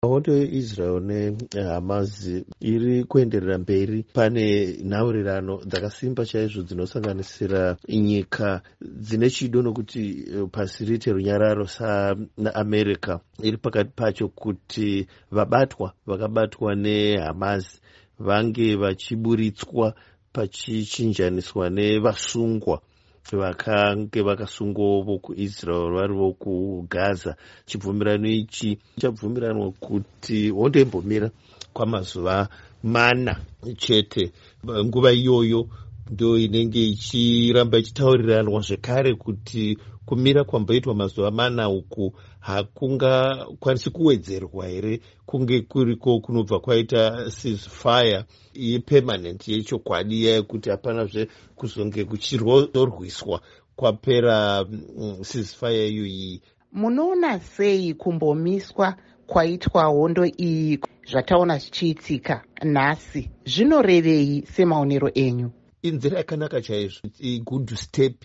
Hondo yeIsrael neHamas iri kuenderera mberi. Pane nhaurirano dzakasimba chaizvo dzinosanganisira nyika dzine chido nokuti pasi rite runyararo saAmerica iri pakati pacho kuti vakabatwa neHamas vange vachiburitswa pachichinjaniswa nevasungwa vakange vakasungwawo vokuIsrael vari vokuGaza. Chibvumirano ichi chabvumiranwa kuti hondo imbomira kwamazuva 4 chete. Nguva iyoyo ndo inenge ichiramba ichitauriranwa zvekare kuti kumira kwamboitwa mazuva 4 uku hakungakwanisi kuwedzerwa here, kunge kuriko kunobva kwaita ceasefire yepermanent yechokwadi yekuti hapanazve kuzonge kuchirwiswa kwapera ceasefire iyoyi. Munoona sei kumbomiswa kwaitwa hondo iyi zvataona zvichiitika nhasi? Zvinorevei semaonero enyu? Inzira yakanaka chaizvo, good step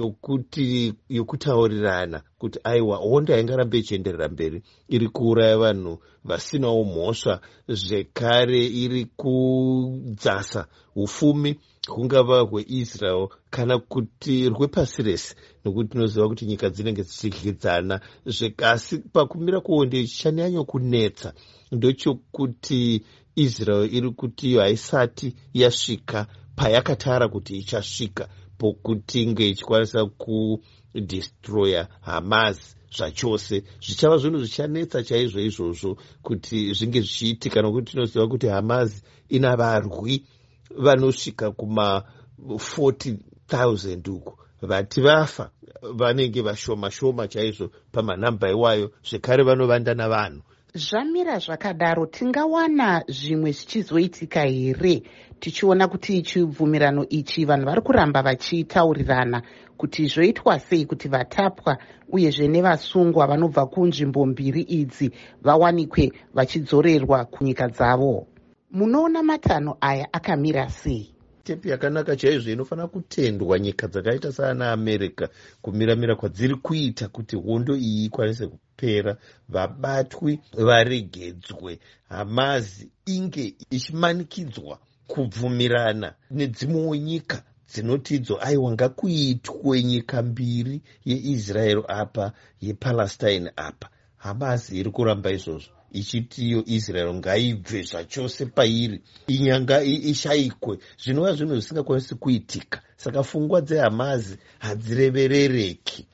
yokutaurirana kuti aiwa hondo haingarambe ichienderera mberi, iri kuuraya vanhu vasinawo mhosva, zvekare iri kudzasa ufumi hungava hweIsrael kana kuti rwepasi rese, nokuti tinoziva kuti nyika dzinenge dzichidyidzana. Asi pakumira kuhondo chichanyanya kunetsa ndochokuti Israel iri kuti haisati yasvika payakatara kuti ichasvika, pokutinge ichikwanisa kudestroya Hamas zvachose. Zvichava zvinhu zvichanetsa chaizvo izvozvo kuti zvinge zvichiitika, nokuti tinoziva kuti Hamas ina varwi vanosvika kuma 40,000 uku. Vati vafa vanenge vashoma shoma chaizvo pamanhamba iwayo, zvekare vanovanda navanhu. Zvamira zvakadaro, tingawana zvimwe zvichizoitika here tichiona kuti chibvumirano ichi vanhu vari kuramba vachitaurirana kuti zvoitwa sei kuti vatapwa uyezve nevasungwa vanobva kunzvimbo mbiri idzi vawanikwe vachidzorerwa kunyika dzavo? Munoona matanho aya akamira sei? Tepi yakanaka chaizvo inofanira kutendwa nyika dzakaita saana America kumiramira kwadziri kuita kuti hondo iyi ikwanise kupera, vabatwi varegedzwe, Hamas inge ichimanikidzwa kubvumirana nedzimwewo nyika dzinotidzo aiwa ngakuitwe nyika mbiri, yeIsrael apa yePalestine apa. Hamas iri kuramba izvozvo ichitiyo Israel ngaibve zvachose pairi, inyanga ishayikwe, zvinova zvinhu zvisingakwanisi kuitika. Saka pfungwa dzeHamas hadzireverereki.